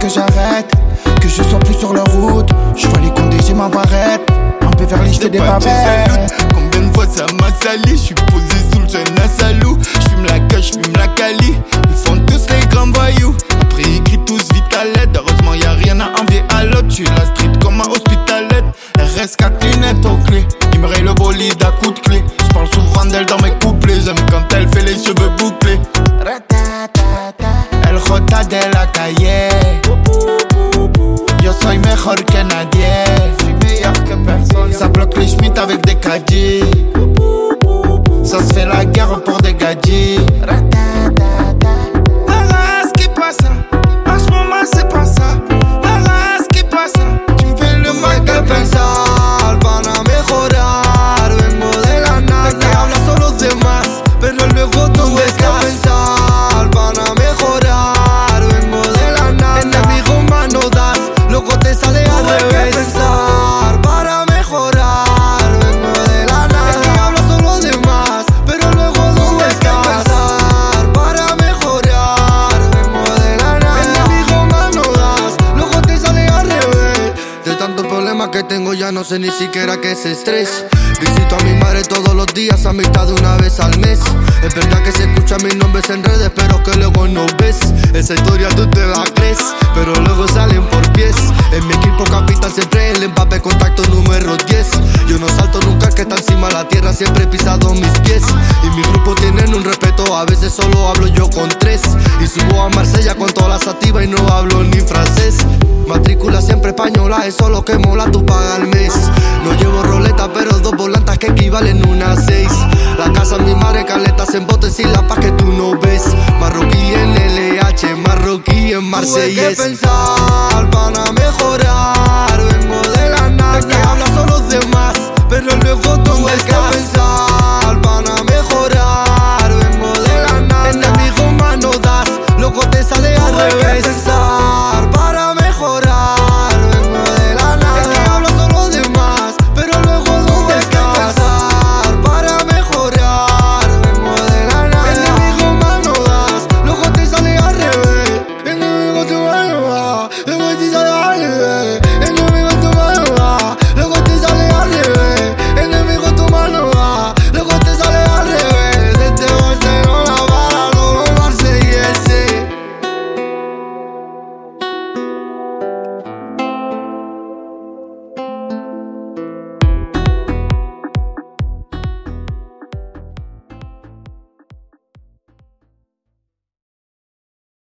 que j'arrête, que je sois plus sur la route. Je vois les condés, j'ai ma barrette. Un peu vers les jeter des bavettes. Combien de fois ça m'a sali? J'suis posé sous le jeune à salou. J'fume la cache, j'fume la cali. Ils font tous les grands voyous. Après ils crient tous vite à l'aide. Heureusement y'a rien à envier à l'autre. J'suis la street comme un hospitalette. RS4 lunettes aux clés. Il me raye le bolide à coups de clé. J'parle souvent d'elle dans mes couplets. J'aime quand elle fait les cheveux bouclés. El Jota de la calle. Yo soy mejor que nadie. J'suis meilleur que personne. Ça bloque les schmitts avec des caddies. Ça se fait la guerre pour des gadgets. La race qui passe. En ce moment c'est pas ça. La race qui passe. Tu me fais le mal que pensar van a mejorar. Vengo de la nada. De que hablas son los demás, pero luego ¿dónde estás? Pensar van a mejorar. Vengo de la nada. Enemigo más no das, luego te sale al revés. Pensar para mejorar. Vengo de la nada. De que hablas son los demás, pero luego ¿dónde estás? Pensar para mejorar. Vengo de la nada. Enemigo más no das, luego te sale al revés. De tantos problemas que tengo ya no sé ni siquiera qué es estrés. Visito a mi madre todos los días, a mitad de una vez al mes. Es verdad que se escuchan mis nombres en redes, pero que luego no ves. Esa historia tú te la crees, pero luego salen por pies. En mi equipo capitán siempre el Mbappé, contacto número 10. Yo no salto nunca, que está encima de la tierra, siempre he pisado mis pies. Y mi grupo tienen un respeto, a veces solo hablo yo con 3. Y subo a Marsella con todas las activas y no hablo ni francés. Matrícula siempre española, eso lo que mola, tú pagas al mes. No llevo roleta, pero 2 volantas que equivalen una 6. La casa mi madre, caletas en botes y la paz que tú no ves. Marroquí en LH, marroquí en Marsella. Tuve que pensar, van a mejorar. Vengo de la nada. De que hablas son los demás, pero luego ¿dónde estás?